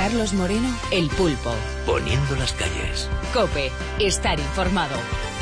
Carlos Moreno, El Pulpo. Poniendo las calles. COPE. Estar informado.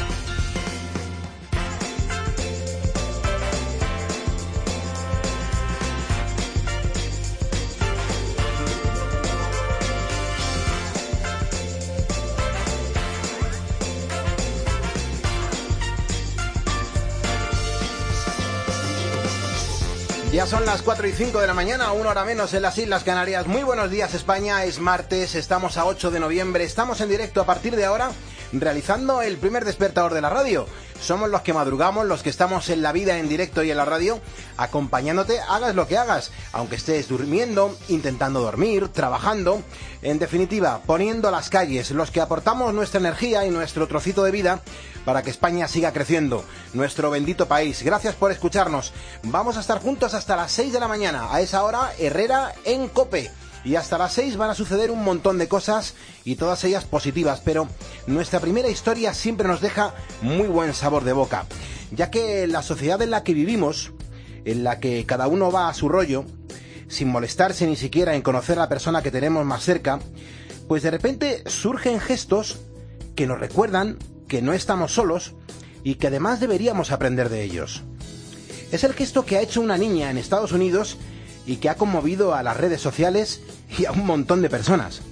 Ya son las 4:05 de la mañana, 1 hora menos en las Islas Canarias. Muy buenos días, España. Es martes, estamos a 8 de noviembre. Estamos en directo a partir de ahora, realizando el primer despertador de la radio. Somos los que madrugamos, los que estamos en la vida en directo y en la radio, acompañándote, hagas lo que hagas, aunque estés durmiendo, intentando dormir, trabajando, en definitiva, poniendo las calles, los que aportamos nuestra energía y nuestro trocito de vida para que España siga creciendo, nuestro bendito país. Gracias por escucharnos. Vamos a estar juntos hasta las 6 de la mañana. A esa hora, Herrera en COPE. Y hasta las 6 van a suceder un montón de cosas y todas ellas positivas, pero nuestra primera historia siempre nos deja muy buen sabor de boca, ya que la sociedad en la que vivimos, en la que cada uno va a su rollo, sin molestarse ni siquiera en conocer a la persona que tenemos más cerca, pues de repente surgen gestos que nos recuerdan que no estamos solos y que además deberíamos aprender de ellos. Es el gesto que ha hecho una niña en Estados Unidos y que ha conmovido a las redes sociales y a un montón de personas.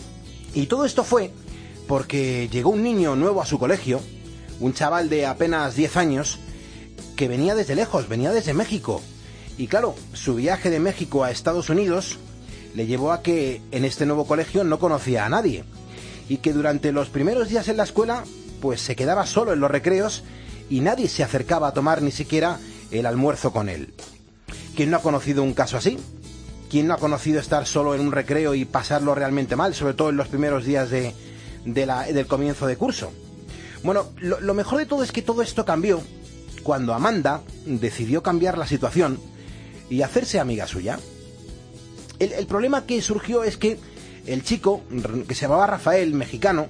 Y todo esto fue porque llegó un niño nuevo a su colegio, un chaval de apenas 10 años, que venía desde lejos, venía desde México. Y claro, su viaje de México a Estados Unidos le llevó a que en este nuevo colegio no conocía a nadie. Y que durante los primeros días en la escuela, pues se quedaba solo en los recreos y nadie se acercaba a tomar ni siquiera el almuerzo con él. ¿Quién no ha conocido un caso así? ¿Quién no ha conocido estar solo en un recreo y pasarlo realmente mal, sobre todo en los primeros días del comienzo de curso? Bueno, lo mejor de todo es que todo esto cambió cuando Amanda decidió cambiar la situación y hacerse amiga suya. El problema que surgió es que el chico, que se llamaba Rafael, mexicano,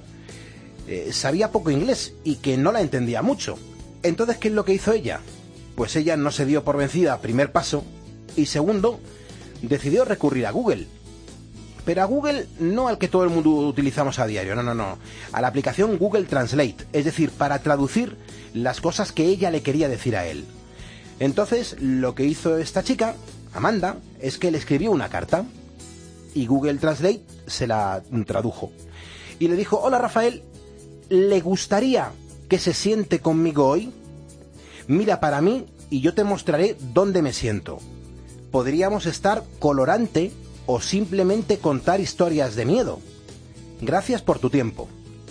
sabía poco inglés y que no la entendía mucho. Entonces, ¿qué es lo que hizo ella? Pues ella no se dio por vencida, primer paso, y segundo, decidió recurrir a Google. Pero a Google no al que todo el mundo utilizamos a diario, no, a la aplicación Google Translate, es decir, para traducir las cosas que ella le quería decir a él. Entonces, lo que hizo esta chica, Amanda, es que le escribió una carta y Google Translate se la tradujo. Y le dijo: hola Rafael, ¿le gustaría que se siente conmigo hoy? Mira para mí y yo te mostraré dónde me siento. Podríamos estar colorante o simplemente contar historias de miedo. Gracias por tu tiempo.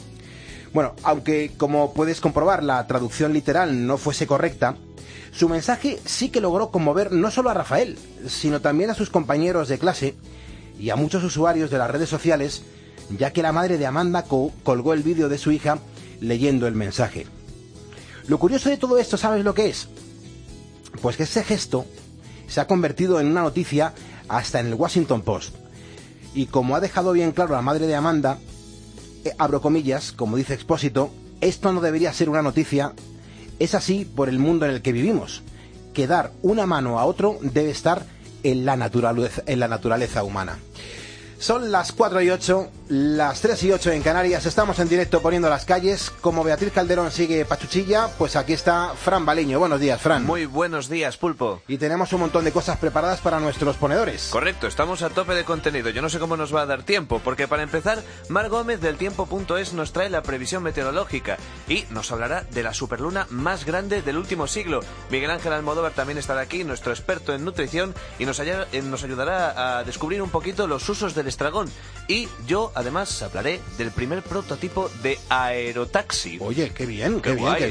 Bueno, aunque como puedes comprobar la traducción literal no fuese correcta, su mensaje sí que logró conmover no solo a Rafael, sino también a sus compañeros de clase y a muchos usuarios de las redes sociales, ya que la madre de Amanda colgó el vídeo de su hija leyendo el mensaje. Lo curioso de todo esto, ¿sabes lo que es? Pues que ese gesto se ha convertido en una noticia hasta en el Washington Post. Y como ha dejado bien claro la madre de Amanda, abro comillas, como dice Expósito, esto no debería ser una noticia, es así por el mundo en el que vivimos, que dar una mano a otro debe estar en la naturaleza humana. Son las 4:08, las 3:08 en Canarias. Estamos en directo poniendo las calles. Como Beatriz Calderón sigue pachuchilla, pues aquí está Fran Baleño. Buenos días, Fran. Muy buenos días, Pulpo. Y tenemos un montón de cosas preparadas para nuestros ponedores. Correcto, estamos a tope de contenido. Yo no sé cómo nos va a dar tiempo, porque para empezar, Mar Gómez del Tiempo.es nos trae la previsión meteorológica y nos hablará de la superluna más grande del último siglo. Miguel Ángel Almodóvar también estará aquí, nuestro experto en nutrición, y nos ayudará a descubrir un poquito los usos del estragón. Y yo, además, hablaré del primer prototipo de aerotaxi. Oye, qué bien.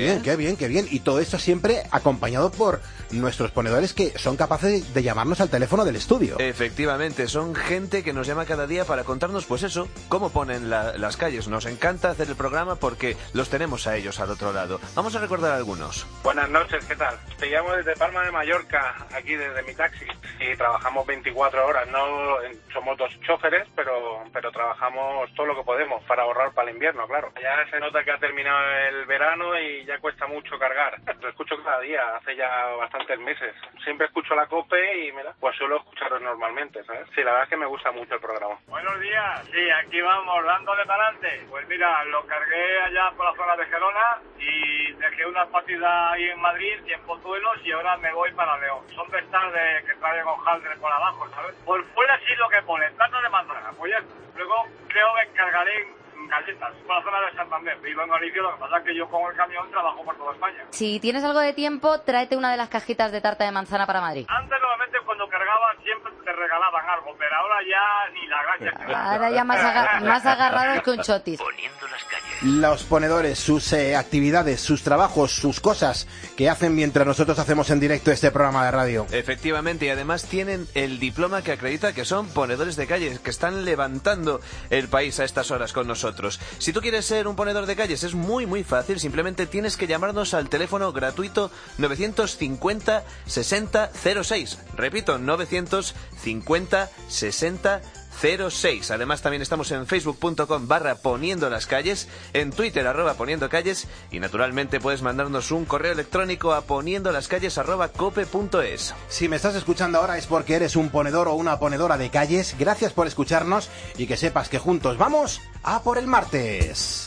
Y todo esto siempre acompañado por nuestros ponedores, que son capaces de llamarnos al teléfono del estudio. Efectivamente, son gente que nos llama cada día para contarnos, pues eso, cómo ponen las calles. Nos encanta hacer el programa porque los tenemos a ellos al otro lado. Vamos a recordar algunos. Buenas noches, ¿qué tal? Te llamo desde Palma de Mallorca, aquí desde mi taxi, y trabajamos 24 horas. No somos dos choferes, pero trabajamos hacemos todo lo que podemos para ahorrar para el invierno, claro. Ya se nota que ha terminado el verano y ya cuesta mucho cargar. Lo escucho cada día, hace ya bastantes meses. Siempre escucho la COPE y mira, pues suelo escucharlo normalmente, ¿sabes? Sí, la verdad es que me gusta mucho el programa. Buenos días, sí, aquí vamos, dándole para adelante. Pues mira, lo cargué allá por la zona de Gerona y dejé una partida ahí en Madrid y en Pozuelos y ahora me voy para León. Son de estas de que traen hojaldre por abajo, ¿sabes? Por fuera sí lo que pone, tarta de manzana, pues ya. Luego creo que cargaré galletas por la zona de Santander. Vivo en Galicia, lo que pasa es que yo con el camión trabajo por toda España. Si tienes algo de tiempo, tráete una de las cajitas de tarta de manzana para Madrid. Antes normalmente cuando cargaba siempre te regalaban algo, pero ahora ya ni la gracia. Ahora ya más agarrados que un chotis. Poniendo las calles. Los ponedores, sus actividades, sus trabajos, sus cosas que hacen mientras nosotros hacemos en directo este programa de radio. Efectivamente, y además tienen el diploma que acredita que son ponedores de calles, que están levantando el país a estas horas con nosotros. Si tú quieres ser un ponedor de calles, es muy fácil, simplemente tienes que llamarnos al teléfono gratuito 950 60 06. Repito, 950 60 06. Además también estamos en facebook.com/poniendo las calles, en Twitter @poniendo calles y naturalmente puedes mandarnos un correo electrónico a poniendolascalles@cope.es. Si me estás escuchando ahora es porque eres un ponedor o una ponedora de calles. Gracias por escucharnos y que sepas que juntos vamos a por el martes.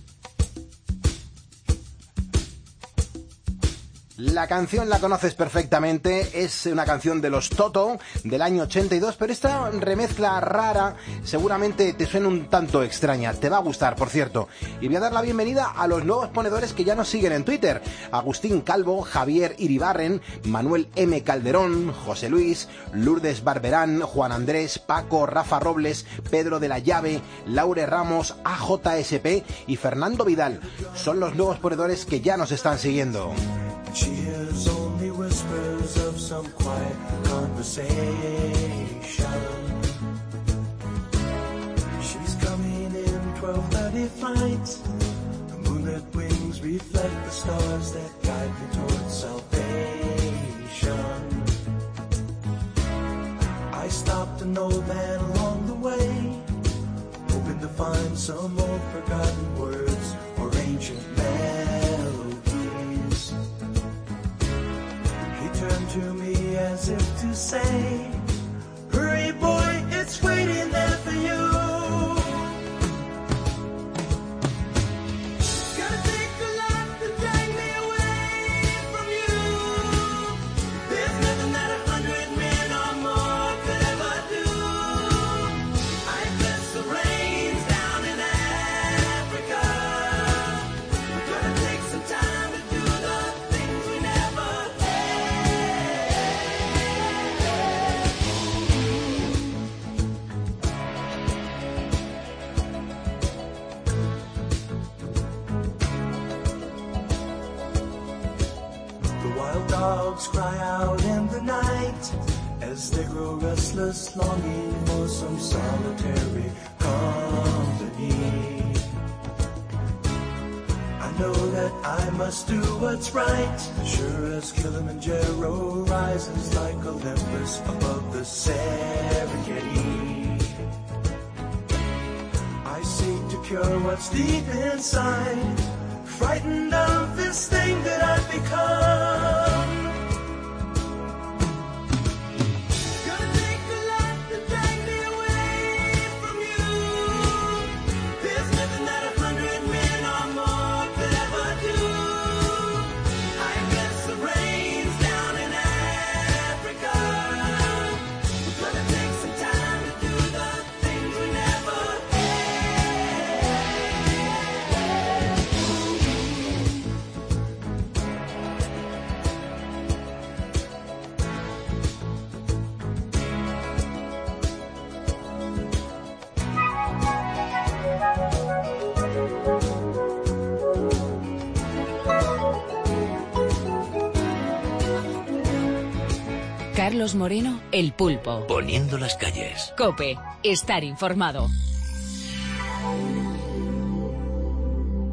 La canción la conoces perfectamente, es una canción de los Toto del año 82, pero esta remezcla rara seguramente te suena un tanto extraña, te va a gustar, por cierto. Y voy a dar la bienvenida a los nuevos ponedores que ya nos siguen en Twitter: Agustín Calvo, Javier Iribarren, Manuel M. Calderón, José Luis, Lourdes Barberán, Juan Andrés, Paco, Rafa Robles, Pedro de la Llave, Laure Ramos, AJSP y Fernando Vidal. Son los nuevos ponedores que ya nos están siguiendo. She hears only whispers of some quiet conversation. She's coming in 12:30 flight. The moonlit wings reflect the stars that guide me towards salvation. I stopped an old man along the way, hoping to find some old forgotten words or ancient melodies. Turned to me as if to say, hurry boy, it's waiting there for you. Gotta take a lot to drag me away from you. There's nothing that 100 men or more could ever do. I bless the rains down in Africa. We're gonna take some time to do the things we never dogs cry out in the night as they grow restless, longing for some solitary company. I know that I must do what's right, sure as Kilimanjaro rises like Olympus above the Serengeti. I seek to cure what's deep inside, frightened of this thing that I've become. Gonna take a lot to drag me away from you. There's nothing that 100 men or more could ever do. I guess the rains down in Africa. We're gonna take some time to do the things we never Carlos Moreno, El Pulpo. Poniendo las calles. COPE, estar informado.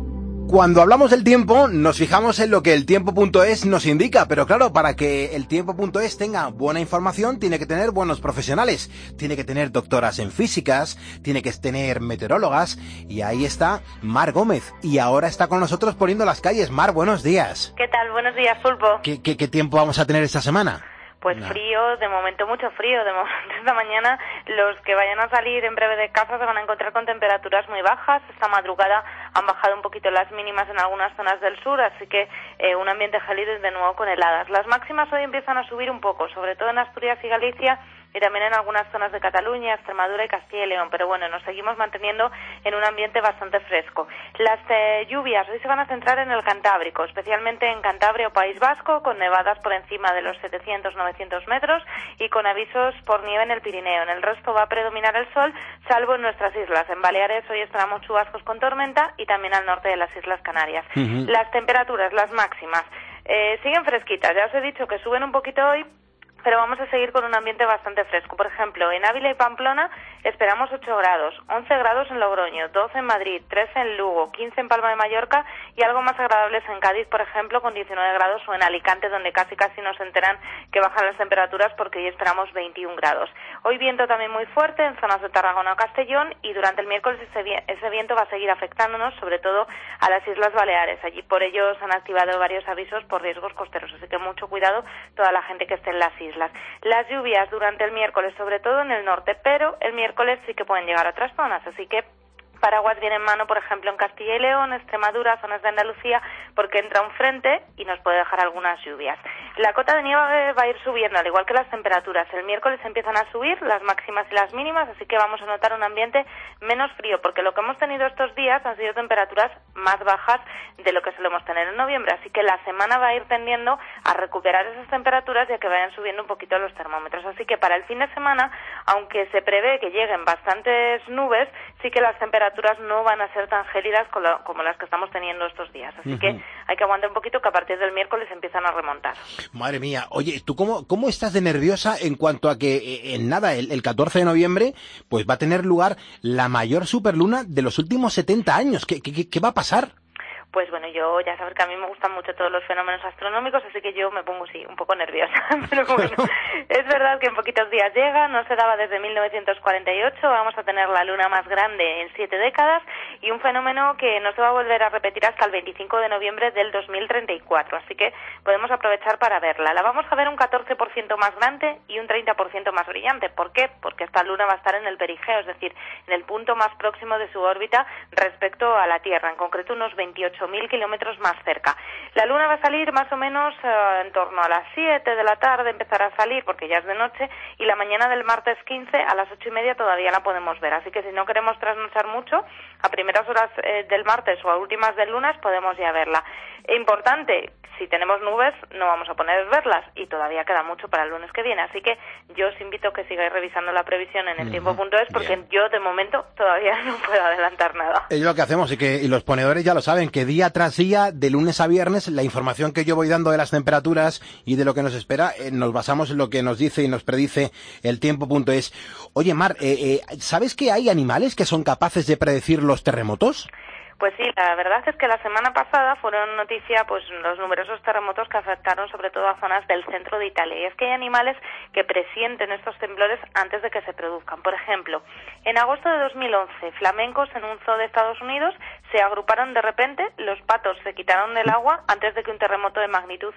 Cuando hablamos del tiempo, nos fijamos en lo que el tiempo.es nos indica, pero claro, para que el tiempo.es tenga buena información, tiene que tener buenos profesionales, tiene que tener doctoras en físicas, tiene que tener meteorólogas, y ahí está Mar Gómez, y ahora está con nosotros poniendo las calles. Mar, buenos días. ¿Qué tal? Buenos días, Pulpo. ¿Qué tiempo vamos a tener esta semana? Pues frío, de momento mucho frío. De momento esta mañana los que vayan a salir en breve de casa se van a encontrar con temperaturas muy bajas. Esta madrugada han bajado un poquito las mínimas en algunas zonas del sur, así que un ambiente gélido y de nuevo con heladas. Las máximas hoy empiezan a subir un poco, sobre todo en Asturias y Galicia, y también en algunas zonas de Cataluña, Extremadura y Castilla y León. Pero bueno, nos seguimos manteniendo en un ambiente bastante fresco. Las lluvias hoy se van a centrar en el Cantábrico, especialmente en Cantabria o País Vasco, con nevadas por encima de los 700-900 metros y con avisos por nieve en el Pirineo. En el resto va a predominar el sol, salvo en nuestras islas. En Baleares hoy esperamos chubascos con tormenta y también al norte de las Islas Canarias. Las temperaturas, las máximas, siguen fresquitas. Ya os he dicho que suben un poquito hoy, pero vamos a seguir con un ambiente bastante fresco. Por ejemplo, en Ávila y Pamplona esperamos 8 grados, 11 grados en Logroño, 12 en Madrid, 13 en Lugo, 15 en Palma de Mallorca y algo más agradables en Cádiz, por ejemplo, con 19 grados, o en Alicante, donde casi nos enteran que bajan las temperaturas porque hoy esperamos 21 grados. Hoy viento también muy fuerte en zonas de Tarragona o Castellón, y durante el miércoles ese viento va a seguir afectándonos, sobre todo a las Islas Baleares. Allí por ello se han activado varios avisos por riesgos costeros, así que mucho cuidado toda la gente que esté en las islas. Las lluvias durante el miércoles, sobre todo en el norte, pero el miércoles sí que pueden llegar a otras zonas, así que paraguas viene en mano, por ejemplo, en Castilla y León, Extremadura, zonas de Andalucía, porque entra un frente y nos puede dejar algunas lluvias. La cota de nieve va a ir subiendo, al igual que las temperaturas. El miércoles empiezan a subir las máximas y las mínimas, así que vamos a notar un ambiente menos frío, porque lo que hemos tenido estos días han sido temperaturas más bajas de lo que solemos tener en noviembre, así que la semana va a ir tendiendo a recuperar esas temperaturas y a que vayan subiendo un poquito los termómetros. Así que para el fin de semana, aunque se prevé que lleguen bastantes nubes, sí que las temperaturas no van a ser tan gélidas como las que estamos teniendo estos días. Así que hay que aguantar un poquito, que a partir del miércoles empiezan a remontar. Madre mía. Oye, ¿tú cómo estás de nerviosa en cuanto a que en nada, el 14 de noviembre, pues va a tener lugar la mayor superluna de los últimos 70 años? ¿Qué va a pasar? Pues bueno, yo ya sabes que a mí me gustan mucho todos los fenómenos astronómicos, así que yo me pongo, sí, un poco nerviosa. Pero bueno, es verdad que en poquitos días llega, no se daba desde 1948, vamos a tener la luna más grande en 7 décadas y un fenómeno que no se va a volver a repetir hasta el 25 de noviembre del 2034, así que podemos aprovechar para verla. La vamos a ver un 14% más grande y un 30% más brillante. ¿Por qué? Porque esta luna va a estar en el perigeo, es decir, en el punto más próximo de su órbita respecto a la Tierra, en concreto unos 28.000 kilómetros más cerca. La luna va a salir más o menos en torno a las 7 de la tarde, empezará a salir porque ya es de noche, y la mañana del martes 15 a las 8:30 todavía la podemos ver, así que si no queremos trasnochar mucho, a primeras horas del martes o a últimas del lunes podemos ya verla. Importante, si tenemos nubes no vamos a poder verlas y todavía queda mucho para el lunes que viene, así que yo os invito a que sigáis revisando la previsión en el tiempo.es, porque yo de momento todavía no puedo adelantar nada. Es lo que hacemos, y los ponedores ya lo saben, que día tras día, de lunes a viernes, la información que yo voy dando de las temperaturas y de lo que nos espera, nos basamos en lo que nos dice y nos predice el tiempo.es. Oye, Mar, ¿sabes que hay animales que son capaces de predecir los terremotos? Pues sí, la verdad es que la semana pasada fueron noticia pues los numerosos terremotos que afectaron sobre todo a zonas del centro de Italia. Y es que hay animales que presienten estos temblores antes de que se produzcan. Por ejemplo, en agosto de 2011, flamencos en un zoo de Estados Unidos se agruparon de repente, los patos se quitaron del agua antes de que un terremoto de magnitud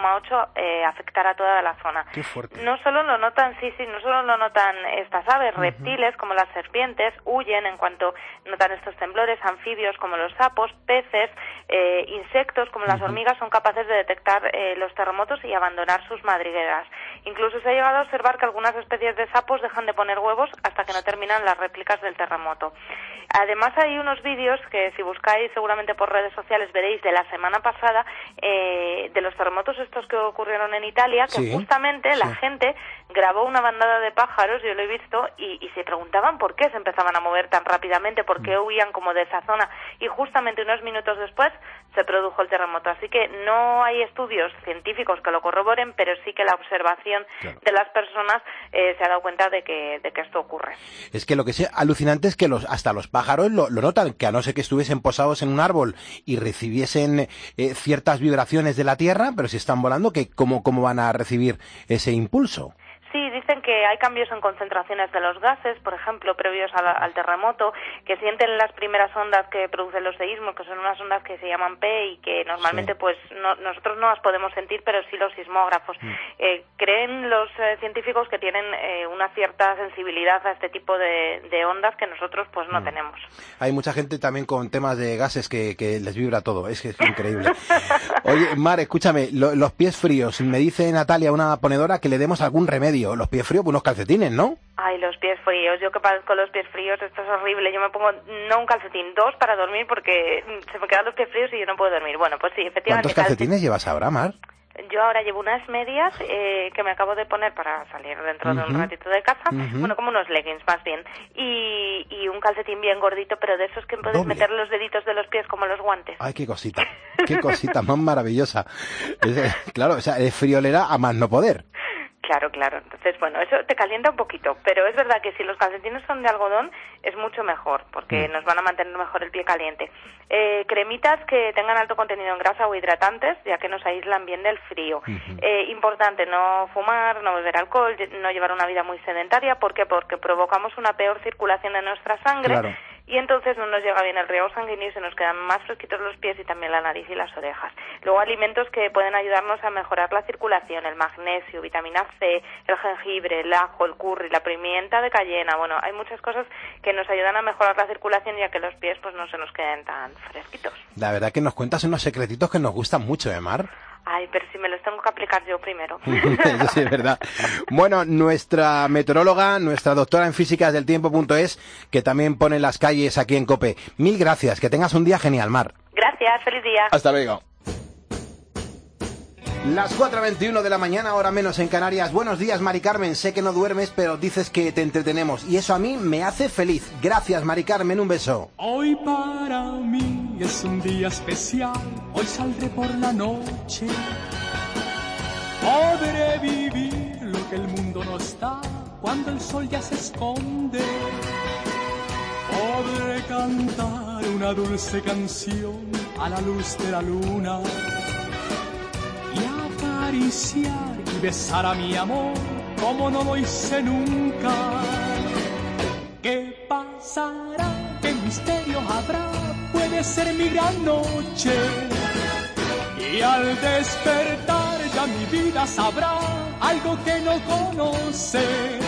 5,8 afectara toda la zona. Qué fuerte. No solo lo notan, no solo lo notan estas aves, reptiles como las serpientes huyen en cuanto notan estos temblores, anfibios como los sapos, peces, insectos como las hormigas son capaces de detectar los terremotos y abandonar sus madrigueras. Incluso se ha llegado a observar que algunas especies de sapos dejan de poner huevos hasta que no terminan las réplicas del terremoto. Además hay unos vídeos que si buscáis seguramente por redes sociales veréis de la semana pasada de los terremotos estos que ocurrieron en Italia, que justamente la gente grabó una bandada de pájaros, yo lo he visto, y se preguntaban por qué se empezaban a mover tan rápidamente, por qué huían como de esa zona, y justamente unos minutos después se produjo el terremoto. Así que no hay estudios científicos que lo corroboren, pero sí que la observación de las personas se ha dado cuenta de que esto ocurre. Es que lo que es alucinante es que hasta los pájaros lo notan, que a no ser que estuviesen estuviesen posados en un árbol y recibiesen ciertas vibraciones de la Tierra, pero si están volando, ¿cómo van a recibir ese impulso? Sí, dicen que hay cambios en concentraciones de los gases, por ejemplo, previos al terremoto, que sienten las primeras ondas que producen los seísmos, que son unas ondas que se llaman P y que normalmente pues nosotros no las podemos sentir, pero sí los sismógrafos. Creen los científicos que tienen una cierta sensibilidad a este tipo de ondas que nosotros pues no tenemos. Hay mucha gente también con temas de gases que les vibra todo, es que es increíble. Oye, Mar, escúchame, los pies fríos, me dice Natalia, una ponedora, que le demos algún remedio. Los pies fríos, pues unos calcetines, ¿no? Ay, los pies fríos. Yo que padezco los pies fríos, esto es horrible. Yo me pongo, no un calcetín, 2 para dormir porque se me quedan los pies fríos y yo no puedo dormir. Bueno, pues sí, efectivamente. ¿Cuántos calcetines llevas ahora, Mar? Yo ahora llevo unas medias que me acabo de poner para salir dentro de un ratito de casa. Bueno, como unos leggings más bien. Y un calcetín bien gordito, pero de esos que puedes meter los deditos de los pies como los guantes. Ay, qué cosita más maravillosa. Claro, o sea, es friolera a más no poder. Claro. Entonces, bueno, eso te calienta un poquito, pero es verdad que si los calcetines son de algodón es mucho mejor, porque nos van a mantener mejor el pie caliente. Cremitas que tengan alto contenido en grasa o hidratantes, ya que nos aíslan bien del frío. Importante, no fumar, no beber alcohol, no llevar una vida muy sedentaria. ¿Por qué? Porque provocamos una peor circulación de nuestra sangre. Claro. Y entonces no nos llega bien el riego sanguíneo y se nos quedan más fresquitos los pies y también la nariz y las orejas. Luego alimentos que pueden ayudarnos a mejorar la circulación, el magnesio, vitamina C, el jengibre, el ajo, el curry, la pimienta de cayena. Bueno, hay muchas cosas que nos ayudan a mejorar la circulación ya que los pies pues no se nos queden tan fresquitos. La verdad que nos cuentas unos secretitos que nos gustan mucho, Mar. Ay, pero si me los tengo que aplicar yo primero. Eso sí es verdad. Bueno, nuestra meteoróloga, nuestra doctora en físicas del tiempo.es, que también pone las calles aquí en COPE. Mil gracias, que tengas un día genial, Mar. Gracias, feliz día. Hasta luego. Las 4:21 de la mañana, hora menos en Canarias. Buenos días, Mari Carmen. Sé que no duermes, pero dices que te entretenemos. Y eso a mí me hace feliz. Gracias, Mari Carmen. Un beso. Hoy para mí es un día especial. Hoy saldré por la noche. Podré vivir lo que el mundo no está cuando el sol ya se esconde. Podré cantar una dulce canción a la luz de la luna. Y acariciar y besar a mi amor como no lo hice nunca. ¿Qué pasará? ¿Qué misterio habrá? Puede ser mi gran noche. Y al despertar ya mi vida sabrá algo que no conoce.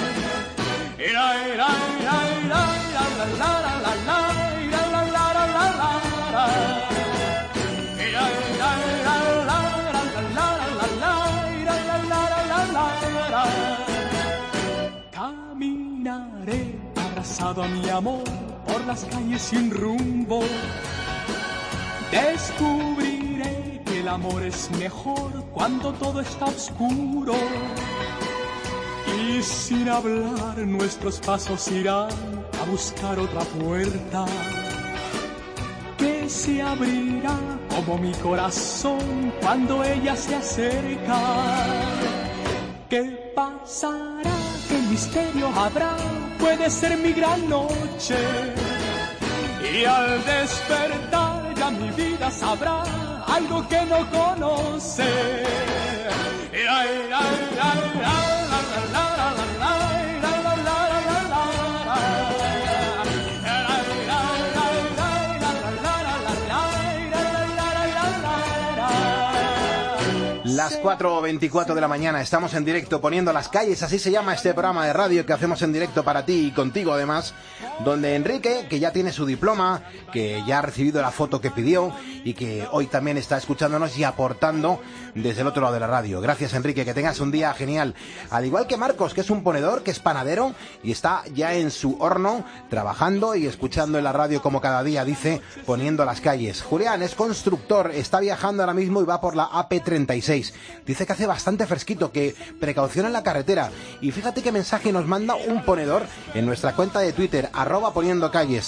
Caminaré abrazado a mi amor por las calles sin rumbo. Descubriré que el amor es mejor cuando todo está oscuro. Y sin hablar nuestros pasos irán a buscar otra puerta que se abrirá como mi corazón cuando ella se acerca. ¿Qué pasará? ¿Qué misterio habrá? Puede ser mi gran noche. Y al despertar ya mi vida sabrá algo que no conoce. Las 4:24 de la mañana, estamos en directo poniendo las calles, así se llama este programa de radio que hacemos en directo para ti y contigo además, donde Enrique, que ya tiene su diploma, que ya ha recibido la foto que pidió y que hoy también está escuchándonos y aportando desde el otro lado de la radio. Gracias, Enrique, que tengas un día genial. Al igual que Marcos, que es un ponedor, que es panadero y está ya en su horno trabajando y escuchando en la radio como cada día, dice, poniendo las calles. Julián es constructor, está viajando ahora mismo y va por la AP36. Dice que hace bastante fresquito, que precaución en la carretera. Y fíjate qué mensaje nos manda un ponedor en nuestra cuenta de Twitter, @poniendocalles.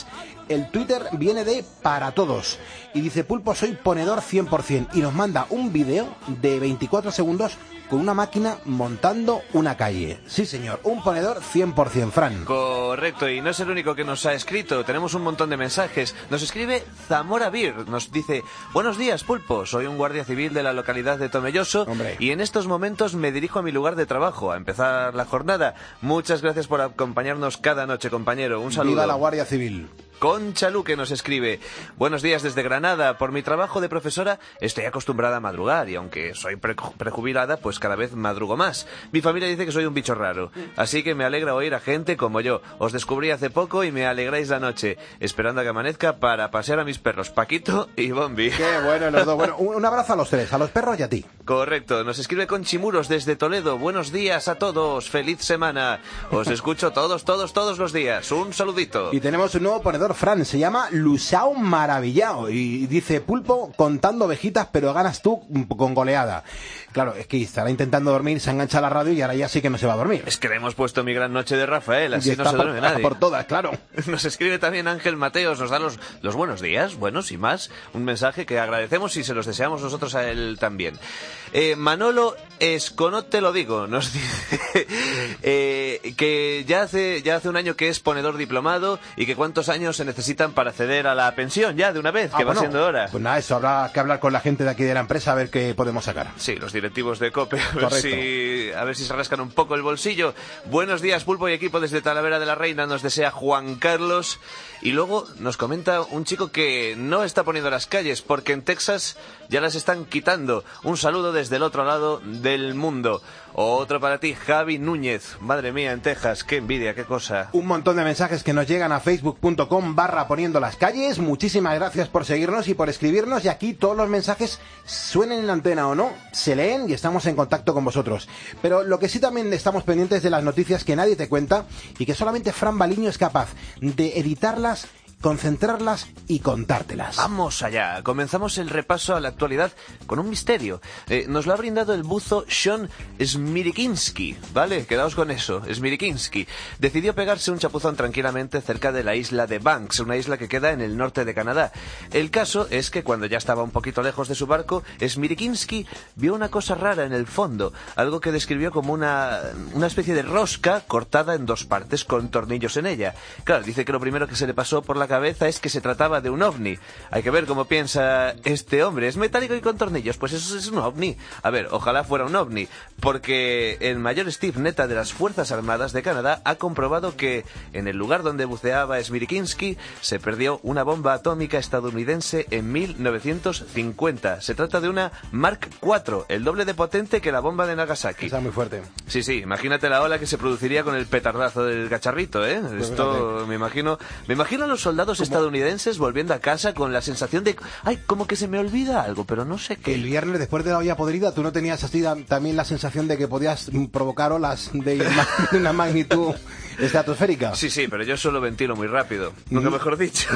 el Twitter viene de Para Todos. Y dice, Pulpo, soy ponedor 100%. Y nos manda un vídeo de 24 segundos con una máquina montando una calle. Sí, señor, un ponedor 100%, Fran. Correcto, y no es el único que nos ha escrito. Tenemos un montón de mensajes. Nos escribe Zamora Beer. Nos dice, buenos días, Pulpo. Soy un guardia civil de la localidad de Tomelloso. Hombre. Y en estos momentos me dirijo a mi lugar de trabajo, a empezar la jornada. Muchas gracias por acompañarnos cada noche, compañero. Un saludo. Viva la Guardia Civil. Concha Luque nos escribe, buenos días desde Granada, por mi trabajo de profesora estoy acostumbrada a madrugar y aunque soy prejubilada, pues cada vez madrugo más. Mi familia dice que soy un bicho raro, así que me alegra oír a gente como yo. Os descubrí hace poco y me alegráis la noche, esperando a que amanezca para pasear a mis perros, Paquito y Bombi. Qué bueno los dos. Bueno, un abrazo a los tres, a los perros y a ti. Correcto, nos escribe Conchimuros desde Toledo, buenos días a todos, feliz semana. Os escucho todos los días, un saludito. Y tenemos un nuevo ponedor, Fran, se llama Lusao Maravillao y dice, Pulpo, contando ovejitas, pero ganas tú con goleada. Claro, es que estará intentando dormir, se engancha a la radio y ahora ya sí que no se va a dormir. Es que le hemos puesto Mi Gran Noche de Rafael, así no se duerme nadie. Por todas, claro. Nos escribe también Ángel Mateos, nos da los buenos días, buenos y más, un mensaje que agradecemos y se los deseamos nosotros a él también. Manolo Esconot, te lo digo, nos dice que ya hace un año que es ponedor diplomado y que cuántos años se necesitan para acceder a la pensión ya de una vez, que va siendo hora. Pues nada, eso habrá que hablar con la gente de aquí de la empresa a ver qué podemos sacar. Sí, los directivos de COPE, a ver si se rascan un poco el bolsillo. Buenos días, Pulpo y equipo, desde Talavera de la Reina nos desea Juan Carlos. Y luego nos comenta un chico que no está poniendo las calles porque en Texas ya las están quitando. Un saludo desde el otro lado del mundo. Otro para ti, Javi Núñez. Madre mía, en Texas, qué envidia, qué cosa. Un montón de mensajes que nos llegan a facebook.com/poniendo las calles. Muchísimas gracias por seguirnos y por escribirnos. Y aquí todos los mensajes, suenen en la antena o no, se leen y estamos en contacto con vosotros. Pero lo que sí también estamos pendientes de las noticias que nadie te cuenta y que solamente Fran Baliño es capaz de editarlas, concentrarlas y contártelas. Vamos allá, comenzamos el repaso a la actualidad con un misterio. Nos lo ha brindado el buzo Sean Smirikinski, ¿vale? Quedaos con eso, Smirikinski. Decidió pegarse un chapuzón tranquilamente cerca de la isla de Banks, una isla que queda en el norte de Canadá. El caso es que cuando ya estaba un poquito lejos de su barco, Smirikinski vio una cosa rara en el fondo, algo que describió como una especie de rosca cortada en dos partes con tornillos en ella. Claro, dice que lo primero que se le pasó por la cabeza es que se trataba de un ovni. Hay que ver cómo piensa este hombre. Es metálico y con tornillos, pues eso es un ovni. A ver, ojalá fuera un ovni, porque el mayor Steve Netta de las Fuerzas Armadas de Canadá ha comprobado que en el lugar donde buceaba Smirikinski se perdió una bomba atómica estadounidense en 1950. Se trata de una Mark IV, el doble de potente que la bomba de Nagasaki. Está muy fuerte. Sí, imagínate la ola que se produciría con el petardazo del cacharrito, ¿eh? Pues esto me imagino a los soldados estadounidenses volviendo a casa con la sensación de, ay, como que se me olvida algo, pero no sé qué. El viernes después de la olla podrida, ¿tú no tenías así también la sensación de que podías provocar olas de una magnitud estratosférica? Sí, pero yo solo ventilo muy rápido, nunca mejor dicho.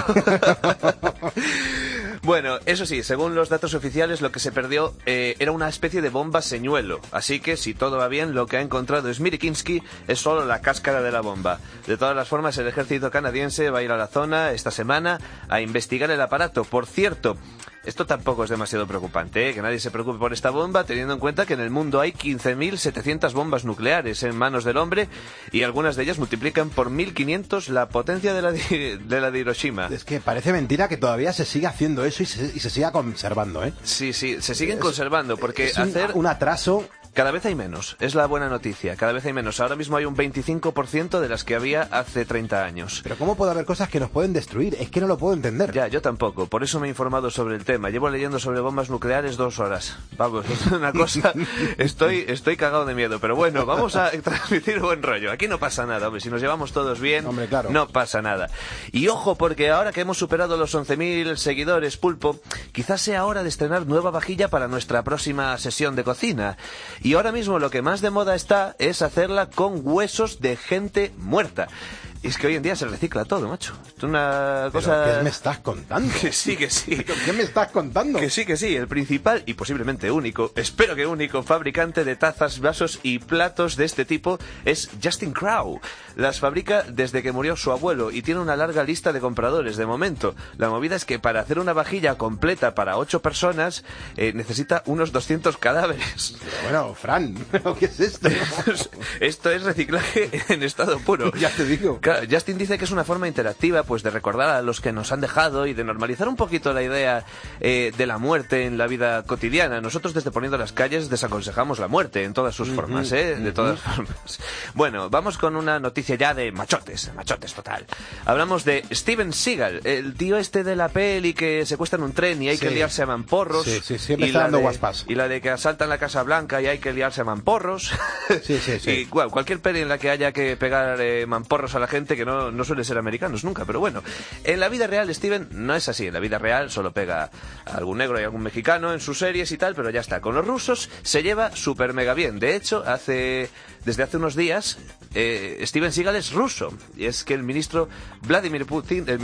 Bueno, eso sí, según los datos oficiales, lo que se perdió era una especie de bomba señuelo. Así que, si todo va bien, lo que ha encontrado Smirikinski es solo la cáscara de la bomba. De todas las formas, el ejército canadiense va a ir a la zona esta semana a investigar el aparato. Por cierto, esto tampoco es demasiado preocupante, ¿eh? Que nadie se preocupe por esta bomba, teniendo en cuenta que en el mundo hay 15.700 bombas nucleares en manos del hombre y algunas de ellas multiplican por 1.500 la potencia de la de Hiroshima. Es que parece mentira que todavía se siga haciendo eso y se siga conservando, ¿eh? Sí, se siguen conservando porque es un atraso. Cada vez hay menos, es la buena noticia, cada vez hay menos. Ahora mismo hay un 25% de las que había hace 30 años. Pero ¿cómo puede haber cosas que nos pueden destruir? Es que no lo puedo entender. Ya, yo tampoco, por eso me he informado sobre el tema. Llevo leyendo sobre bombas nucleares 2 horas. Vamos, es una cosa, estoy cagado de miedo, pero bueno, vamos a transmitir buen rollo. Aquí no pasa nada, hombre, si nos llevamos todos bien, hombre, claro, no pasa nada. Y ojo, porque ahora que hemos superado los 11.000 seguidores, Pulpo, quizás sea hora de estrenar nueva vajilla para nuestra próxima sesión de cocina. Y ahora mismo lo que más de moda está es hacerla con huesos de gente muerta. Y es que hoy en día se recicla todo, macho. Es una cosa... ¿Pero qué me estás contando? Que sí, que sí. ¿Qué me estás contando? Que sí, que sí. El principal y posiblemente único, espero que único, fabricante de tazas, vasos y platos de este tipo es Justin Crowe. Las fabrica desde que murió su abuelo y tiene una larga lista de compradores de momento. La movida es que para hacer una vajilla completa para 8 personas necesita unos 200 cadáveres. Bueno, Fran, ¿qué es esto? Esto es reciclaje en estado puro. Ya te digo. Claro, Justin dice que es una forma interactiva pues de recordar a los que nos han dejado y de normalizar un poquito la idea de la muerte en la vida cotidiana. Nosotros desde Poniendo las Calles desaconsejamos la muerte en todas sus formas, de todas formas. Bueno, vamos con una noticia ya de machotes total. Hablamos de Steven Seagal, el tío este de la peli que secuestra en un tren y hay que liarse a mamporros. Sí, siempre está dando guaspas. Y la de que asaltan la Casa Blanca y hay que liarse a mamporros. Sí. Y cualquier peli en la que haya que pegar mamporros a la gente, que no suele ser americanos nunca, pero bueno. En la vida real, Steven no es así. En la vida real solo pega a algún negro y algún mexicano en sus series y tal, pero ya está. Con los rusos se lleva súper mega bien. De hecho, desde hace unos días, Steven Seagal es ruso. Y es que el ministro Vladimir Putin, el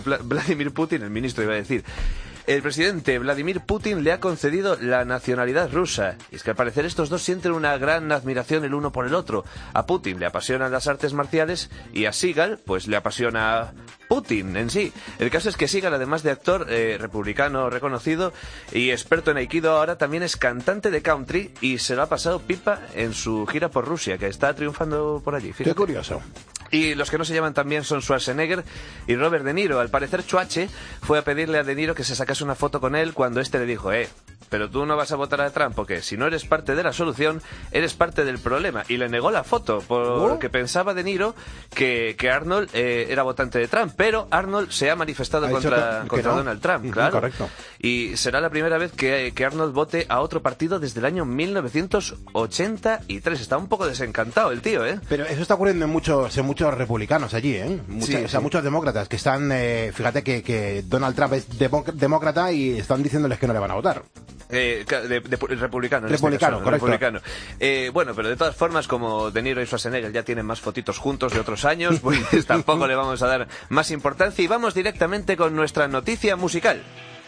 presidente Vladimir Putin le ha concedido la nacionalidad rusa. Y es que al parecer estos dos sienten una gran admiración el uno por el otro. A Putin le apasionan las artes marciales y a Seagal pues le apasiona Putin en sí. El caso es que Seagal, además de actor republicano reconocido y experto en Aikido, ahora también es cantante de country y se lo ha pasado pipa en su gira por Rusia, que está triunfando por allí. Fíjate. Qué curioso. Y los que no se llevan también son Schwarzenegger y Robert De Niro. Al parecer, Schwarze fue a pedirle a De Niro que se sacase una foto con él cuando este le dijo, pero tú no vas a votar a Trump porque si no eres parte de la solución, eres parte del problema. Y le negó la foto porque pensaba De Niro que Arnold era votante de Trump, pero Arnold se ha manifestado contra Donald Trump, claro. Correcto. Y será la primera vez que Arnold vote a otro partido desde el año 1983. Está un poco desencantado el tío, ¿eh? Pero eso está ocurriendo en muchos republicanos allí, ¿eh? Muchos demócratas que están, fíjate que Donald Trump es demócrata y están diciéndoles que no le van a votar. Republicano. Republicano, correcto. Republicano. Bueno, pero de todas formas, como De Niro y Schwarzenegger ya tienen más fotitos juntos de otros años, pues tampoco le vamos a dar más importancia y vamos directamente con nuestra noticia musical.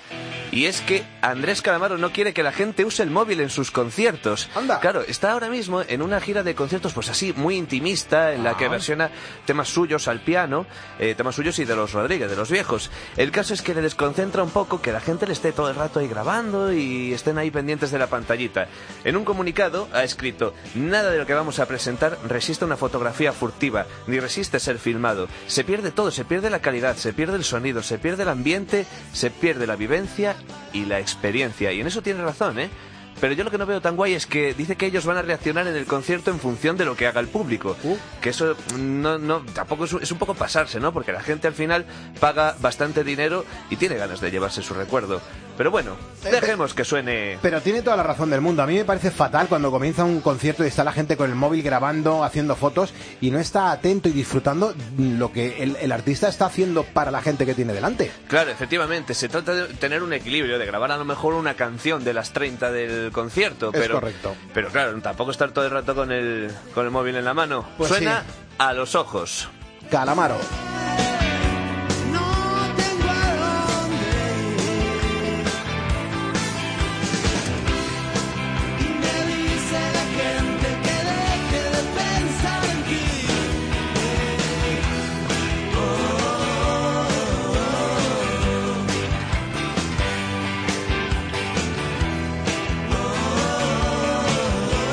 Y es que Andrés Calamaro no quiere que la gente use el móvil en sus conciertos. ¡Anda! Claro, está ahora mismo en una gira de conciertos pues así, muy intimista, en la que versiona temas suyos al piano, temas suyos y de los Rodríguez, de los viejos. El caso es que le desconcentra un poco que la gente le esté todo el rato ahí grabando y estén ahí pendientes de la pantallita. En un comunicado ha escrito: nada de lo que vamos a presentar resiste una fotografía furtiva, ni resiste ser filmado. Se pierde todo, se pierde la calidad, se pierde el sonido, se pierde el ambiente, se pierde la vivencia y la experiencia. Y en eso tiene razón, ¿eh? Pero yo lo que no veo tan guay es que dice que ellos van a reaccionar en el concierto en función de lo que haga el público. Que eso tampoco es un poco pasarse, ¿no? Porque la gente al final paga bastante dinero y tiene ganas de llevarse su recuerdo. Pero bueno, dejemos que suene... Pero tiene toda la razón del mundo. A mí me parece fatal cuando comienza un concierto y está la gente con el móvil grabando, haciendo fotos y no está atento y disfrutando lo que el artista está haciendo para la gente que tiene delante. Claro, efectivamente. Se trata de tener un equilibrio, de grabar a lo mejor una canción de las 30 del concierto. Es correcto. Pero claro, tampoco estar todo el rato con el móvil en la mano. Pues suena sí. A los ojos. Calamaro.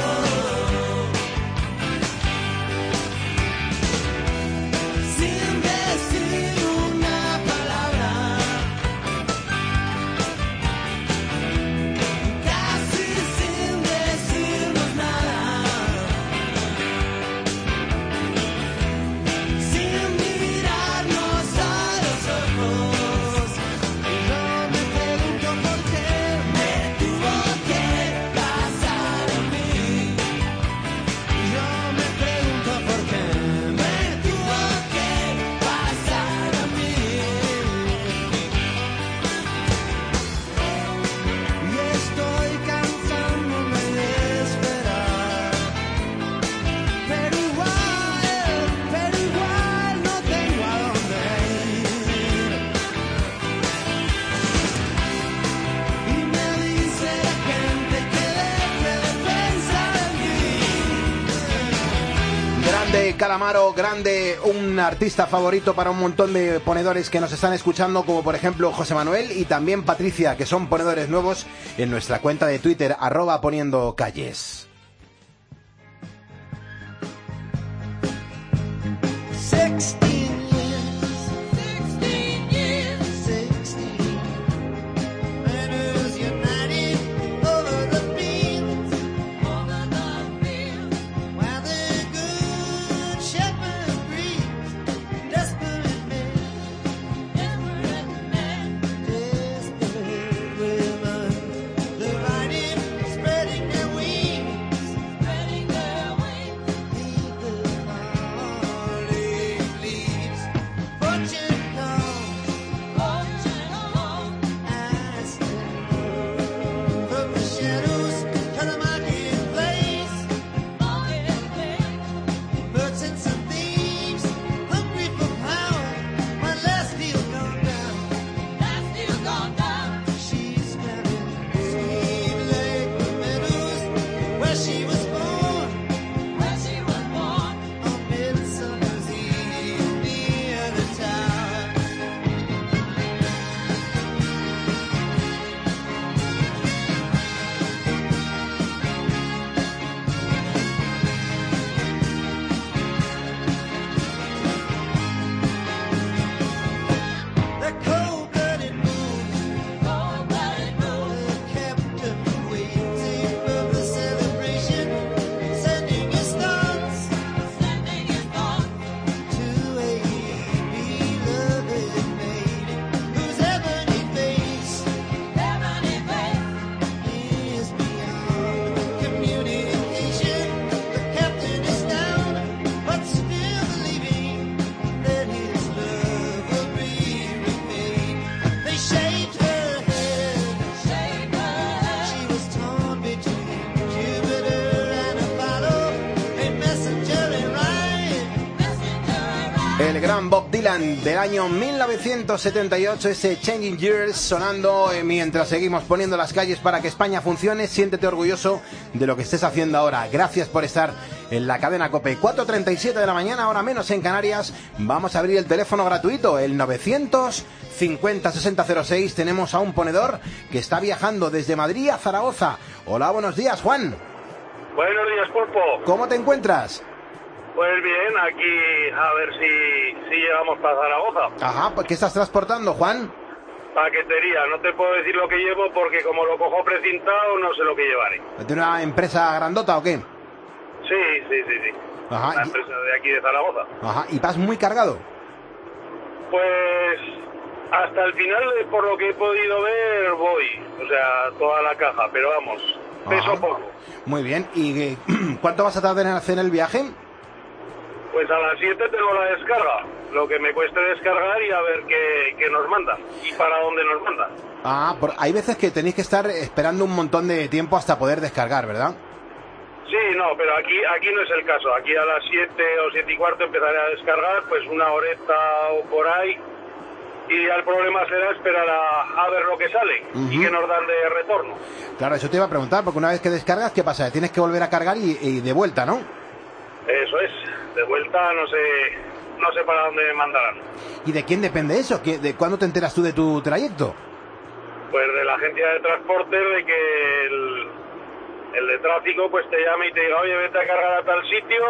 Sin Calamaro, grande, un artista favorito para un montón de ponedores que nos están escuchando, como por ejemplo José Manuel y también Patricia, que son ponedores nuevos en nuestra cuenta de Twitter, @poniendocalles. 'El gran Bob Dylan del año 1978, ese Changing Years sonando mientras seguimos poniendo las calles para que España funcione. Siéntete orgulloso de lo que estés haciendo ahora. Gracias por estar en la cadena COPE. 4:37 de la mañana, hora menos en Canarias. Vamos a abrir el teléfono gratuito, el 950-6006. Tenemos a un ponedor que está viajando desde Madrid a Zaragoza. Hola, buenos días, Juan. Buenos días, Pulpo. ¿Cómo te encuentras? Pues bien, aquí a ver si llegamos para Zaragoza. Ajá, ¿qué estás transportando, Juan? Paquetería, no te puedo decir lo que llevo porque como lo cojo precintado no sé lo que llevaré. ¿De una empresa grandota o qué? Sí. Ajá. Una empresa de aquí de Zaragoza. Ajá, ¿y vas muy cargado? Pues hasta el final, por lo que he podido ver, voy. O sea, toda la caja, pero vamos, peso Ajá. poco. Muy bien, ¿y cuánto vas a tardar en hacer el viaje? Pues a las 7 tengo la descarga, lo que me cueste descargar y a ver qué nos mandan y para dónde nos mandan. Ah, hay veces que tenéis que estar esperando un montón de tiempo hasta poder descargar, ¿verdad? Sí, no, pero aquí no es el caso. Aquí a las 7 o 7 y cuarto empezaré a descargar, pues una horeta o por ahí. Y ya el problema será esperar a ver lo que sale y que nos dan de retorno. Claro, eso te iba a preguntar, porque una vez que descargas, ¿qué pasa? Tienes que volver a cargar y de vuelta, ¿no? Eso es, de vuelta no sé para dónde me mandarán. ¿Y de quién depende eso? ¿De cuándo te enteras tú de tu trayecto? Pues de la agencia de transporte, de que el de tráfico pues te llame y te diga, oye, vete a cargar a tal sitio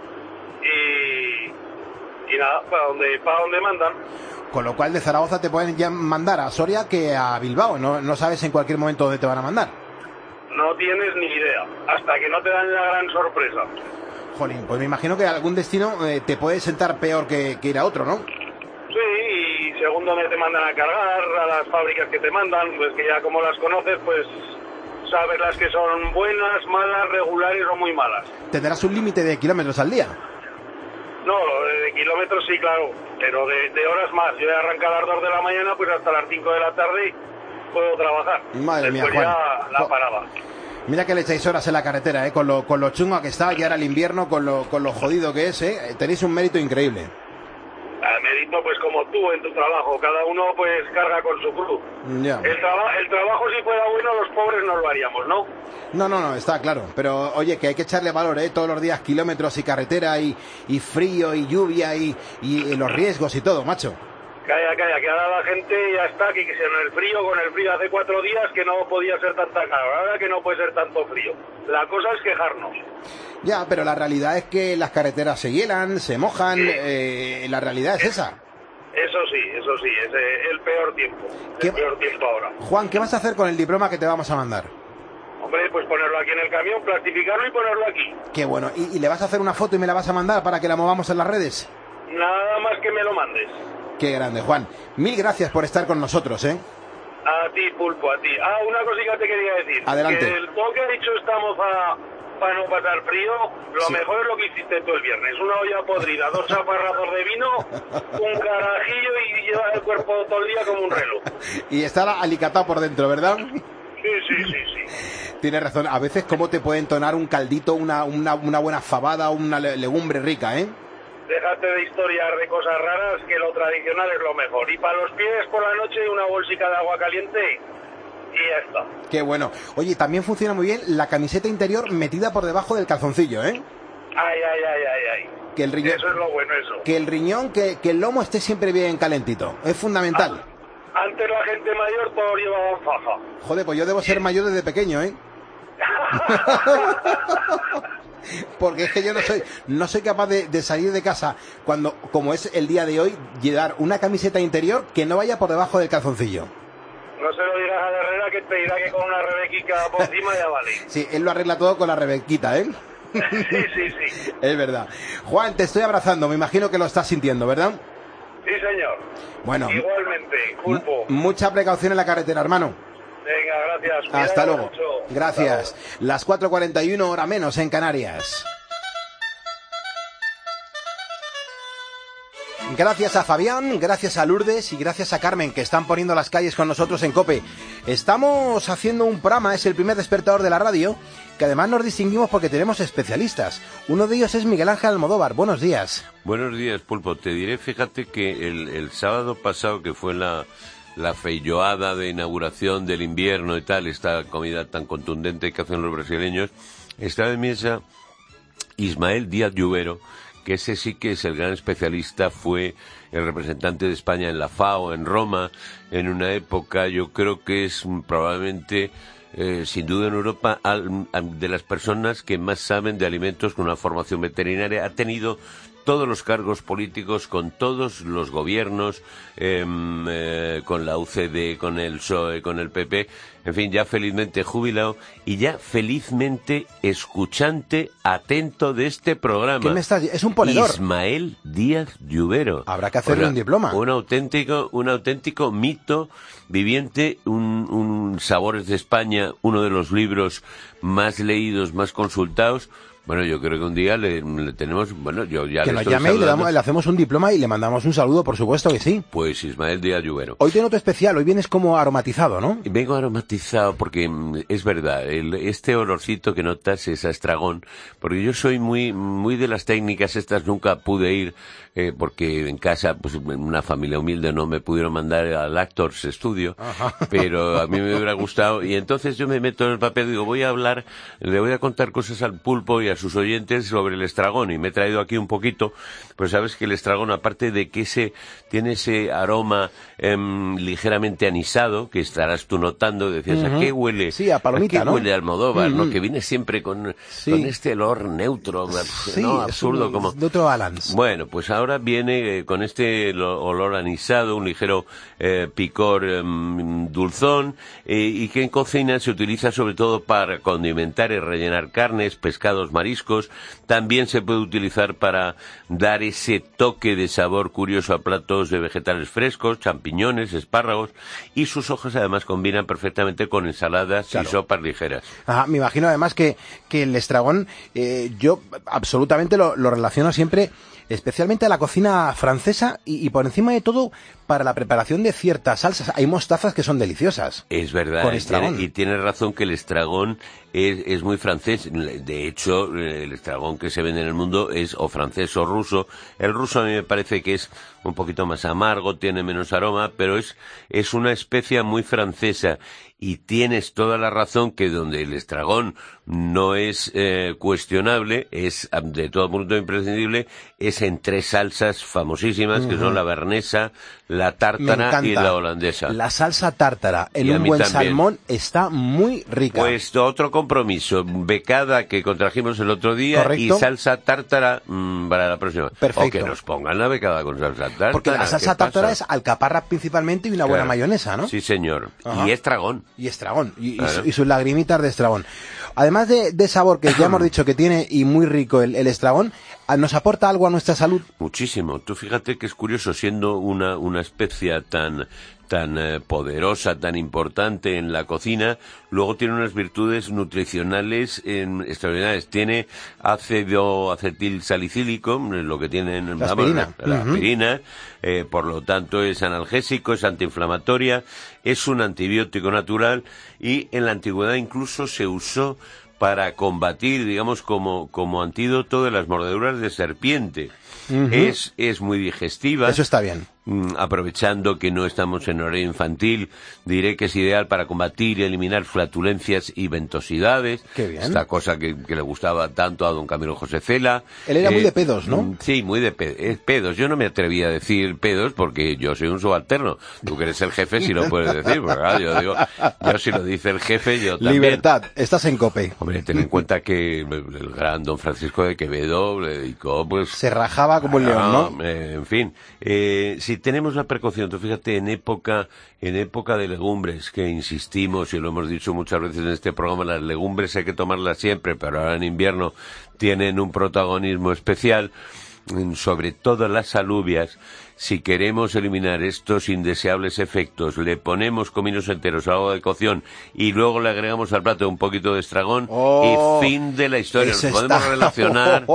y nada, para dónde mandan. Con lo cual de Zaragoza te pueden ya mandar a Soria que a Bilbao, no sabes en cualquier momento dónde te van a mandar. No tienes ni idea, hasta que no te dan la gran sorpresa. Jolín, pues me imagino que algún destino te puede sentar peor que ir a otro, ¿no? Sí, y según donde te mandan a cargar, a las fábricas que te mandan, pues que ya como las conoces, pues sabes las que son buenas, malas, regulares o muy malas. ¿Tendrás un límite de kilómetros al día? No, de kilómetros sí, claro, pero de horas más. Yo he arrancado a las 2 de la mañana, pues hasta las 5 de la tarde puedo trabajar. Madre mía, después Juan. ya la parada. Mira que le echáis horas en la carretera, con lo chungo que está, ya era el invierno, con lo jodido que es, Tenéis un mérito increíble. medito pues como tú en tu trabajo, cada uno pues carga con su cruz. Ya. El trabajo si fuera bueno los pobres no lo haríamos, ¿no? No, está claro. Pero oye, que hay que echarle valor, todos los días kilómetros y carretera y frío y lluvia y los riesgos y todo, macho. Calla, que ahora la gente ya está aquí, que con el frío hace 4 días que no podía ser tanta calor, ahora que no puede ser tanto frío. La cosa es quejarnos. Ya, pero la realidad es que las carreteras se hielan, se mojan, la realidad es esa. Eso sí, es el peor tiempo. ¿Qué? El peor tiempo ahora. Juan, ¿qué vas a hacer con el diploma que te vamos a mandar? Hombre, pues ponerlo aquí en el camión, plastificarlo y ponerlo aquí. Qué bueno. ¿Y le vas a hacer una foto y me la vas a mandar para que la movamos en las redes? Nada más que me lo mandes. Qué grande, Juan. Mil gracias por estar con nosotros, A ti, Pulpo, a ti. Una cosita te quería decir. Adelante. Que todo que ha dicho esta moza para no pasar frío, lo mejor es lo que hiciste tú el viernes. Una olla podrida, 2 chaparrazos de vino, un carajillo y llevas el cuerpo todo el día como un reloj. Y estar alicatado por dentro, ¿verdad? Sí. Tienes razón. A veces cómo te puede entonar un caldito, una buena fabada, una legumbre rica, Déjate de historias de cosas raras, que lo tradicional es lo mejor. Y para los pies por la noche una bolsica de agua caliente y ya está. Qué bueno. Oye, también funciona muy bien la camiseta interior metida por debajo del calzoncillo, Ay. Que el riñón, eso es lo bueno, eso. Que el riñón, que el lomo esté siempre bien calentito. Es fundamental. Antes la gente mayor todos llevaban faja. Joder, pues yo debo ser mayor desde pequeño, Porque es que yo no soy capaz de salir de casa cuando, como es el día de hoy, llevar una camiseta interior que no vaya por debajo del calzoncillo. No se lo digas a la Herrera, que te dirá que con una rebequica por encima ya vale. Sí, él lo arregla todo con la rebequita, Sí. Es verdad. Juan, te estoy abrazando, me imagino que lo estás sintiendo, ¿verdad? Sí, señor. Bueno. Igualmente, Pulpo. Mucha precaución en la carretera, hermano. Venga, gracias. Hasta luego. Mucho. Gracias. Las 4:41, hora menos en Canarias. Gracias a Fabián, gracias a Lourdes y gracias a Carmen, que están poniendo las calles con nosotros en COPE. Estamos haciendo un programa, es el primer despertador de la radio, que además nos distinguimos porque tenemos especialistas. Uno de ellos es Miguel Ángel Almodóvar. Buenos días. Buenos días, Pulpo. Te diré, fíjate que el sábado pasado, que fue la feijoada de inauguración del invierno y tal, esta comida tan contundente que hacen los brasileños, estaba en mesa Ismael Díaz Lluvero, que ese sí que es el gran especialista, fue el representante de España en la FAO, en Roma, en una época, yo creo que es probablemente, sin duda en Europa, de las personas que más saben de alimentos con una formación veterinaria. Ha tenido todos los cargos políticos con todos los gobiernos, con la UCD, con el PSOE, con el PP, en fin, ya felizmente jubilado y ya felizmente escuchante atento de este programa. ¿Qué me estás? Es un ponedor. Ismael Díaz Lluvero. Habrá que hacerle un diploma. Un auténtico mito viviente, un Sabores de España, uno de los libros más leídos, más consultados. Bueno, yo creo que un día le tenemos, bueno, yo ya que le nos estoy llame y saludando. le hacemos un diploma y le mandamos un saludo, por supuesto que sí. Pues Ismael Díaz Lluvero. Hoy te noto especial, hoy vienes como aromatizado, ¿no? Vengo aromatizado porque es verdad, este olorcito que notas es a estragón, porque yo soy muy de las técnicas estas, nunca pude ir, porque en casa, pues en una familia humilde no me pudieron mandar al Actors Studio, pero a mí me hubiera gustado, y entonces yo me meto en el papel y digo, le voy a contar cosas al Pulpo y a sus oyentes sobre el estragón, y me he traído aquí un poquito, pues sabes que el estragón, aparte de que tiene ese aroma ligeramente anisado, que estarás tú notando, decías, ¿a qué huele? Sí, a palomita, ¿a qué ¿no? huele Almodóvar, ¿no? Que viene siempre con este olor neutro, Sí, ¿no? Absurdo, como... Neutro balance. Bueno, pues ahora viene con este olor anisado, un ligero picor dulzón, y que en cocina se utiliza sobre todo para condimentar y rellenar carnes, pescados, mariscos. También se puede utilizar para dar ese toque de sabor curioso a platos de vegetales frescos, champiñones, espárragos, y sus hojas además combinan perfectamente con ensaladas y sopas ligeras. Ajá, me imagino además que el estragón, yo absolutamente lo relaciono siempre, especialmente a la cocina francesa y por encima de todo para la preparación de ciertas salsas. Hay mostazas que son deliciosas. Es verdad, con estragón. Y tienes razón que el estragón es muy francés. De hecho, el estragón que se vende en el mundo es o francés o ruso. El ruso a mí me parece que es un poquito más amargo, tiene menos aroma, pero es una especia muy francesa. Y tienes toda la razón que donde el estragón no es cuestionable, es de todo punto imprescindible, es en 3 salsas famosísimas, que son la bernesa, la tártara y la holandesa. La salsa tártara en Y a un mí buen también. salmón está muy rica. Pues otro compromiso, becada que contrajimos el otro día. Correcto. Y salsa tártara para la próxima. Perfecto. O que nos pongan la becada con salsa tártara. Porque la salsa ¿qué tártara pasa? es alcaparra principalmente y una buena Claro. mayonesa, ¿no? Sí, señor. Ajá. Y estragón. Y estragón, y Claro. sus lagrimitas de estragón. Además de sabor que ya hemos dicho que tiene y muy rico el estragón, ¿nos aporta algo a nuestra salud? Muchísimo. Tú fíjate que es curioso, siendo una especia tan poderosa, tan importante en la cocina, luego tiene unas virtudes nutricionales extraordinarias. Tiene ácido acetilsalicílico, lo que tienen La aspirina. la aspirina, por lo tanto es analgésico, es antiinflamatoria, es un antibiótico natural y en la antigüedad incluso se usó para combatir, digamos, como antídoto de las mordeduras de serpiente. Es muy digestiva. Eso está bien. Aprovechando que no estamos en horario infantil, diré que es ideal para combatir y eliminar flatulencias y ventosidades. Qué bien. Esta cosa que le gustaba tanto a don Camilo José Cela. Él era muy de pedos, ¿no? Sí, muy de pedos. Yo no me atreví a decir pedos porque yo soy un subalterno. Tú que eres el jefe si lo puedes decir. Porque, claro, yo si lo dice el jefe, yo también. Libertad, estás en COPE. Hombre, ten en cuenta que el gran don Francisco de Quevedo le dedicó, pues... Se rajaba como el león, ¿no? En fin, si tenemos la precaución, tú fíjate, en época de legumbres, que insistimos y lo hemos dicho muchas veces en este programa, las legumbres hay que tomarlas siempre, pero ahora en invierno tienen un protagonismo especial, sobre todo las alubias. Si queremos eliminar estos indeseables efectos, le ponemos cominos enteros al agua de cocción y luego le agregamos al plato un poquito de estragón y fin de la historia. Nos ese podemos está. relacionar,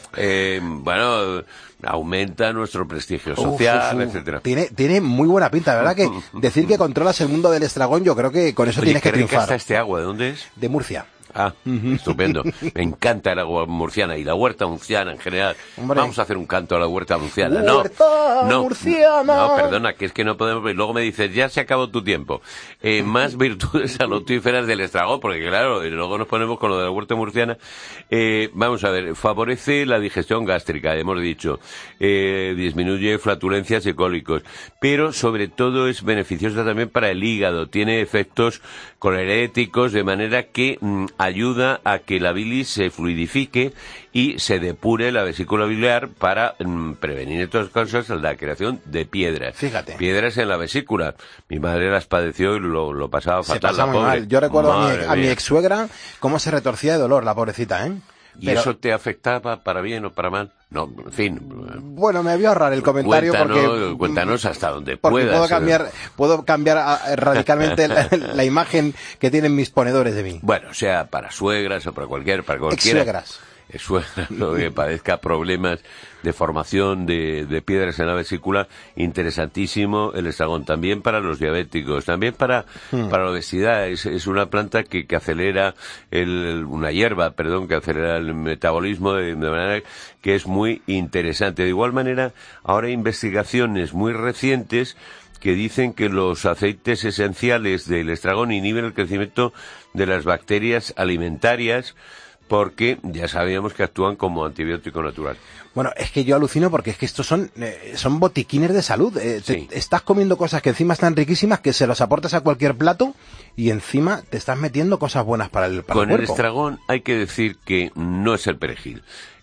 bueno, aumenta nuestro prestigio social, etcétera. Tiene muy buena pinta, la verdad que decir que controlas el mundo del estragón, yo creo que con eso Oye, tienes que qué rica triunfar. está este agua, ¿de dónde es? De Murcia. Ah, estupendo. Me encanta el agua murciana y la huerta murciana en general. Hombre. Vamos a hacer un canto a la huerta murciana. Huerta murciana. No, perdona, que es que no podemos... Luego me dices, ya se acabó tu tiempo. Más virtudes salutíferas del estragón, porque claro, luego nos ponemos con lo de la huerta murciana. Vamos a ver, favorece la digestión gástrica, hemos dicho. Disminuye flatulencias y cólicos. Pero sobre todo es beneficiosa también para el hígado. Tiene efectos coleréticos, de manera que ayuda a que la bilis se fluidifique y se depure la vesícula biliar para prevenir estas cosas, la creación de piedras. Fíjate. Piedras en la vesícula. Mi madre las padeció y lo pasaba Se fatal, pasa la muy pobre. mal. Yo recuerdo Madre a mi mía. ex-suegra cómo se retorcía de dolor, la pobrecita, ¿eh? ¿Y Pero- eso te afectaba para bien o para mal? No, en fin. Bueno, me voy a ahorrar el comentario Cuéntanos hasta donde porque puedas. puedo cambiar radicalmente la imagen que tienen mis ponedores de mí. Bueno, sea para suegras o para cualquiera. Ex-suegras. Suegras, lo que padezca problemas de formación de piedras en la vesícula, interesantísimo el estragón. También para los diabéticos, también para la obesidad. Es una planta que acelera una hierba, que acelera el metabolismo de manera que es muy interesante. De igual manera, ahora hay investigaciones muy recientes que dicen que los aceites esenciales del estragón inhiben el crecimiento de las bacterias alimentarias, porque ya sabíamos que actúan como antibiótico natural. Bueno, es que yo alucino porque es que estos son botiquines de salud. Sí. Estás comiendo cosas que encima están riquísimas, que se los aportas a cualquier plato y encima te estás metiendo cosas buenas para el Con el cuerpo. estragón hay que decir que no es el perejil,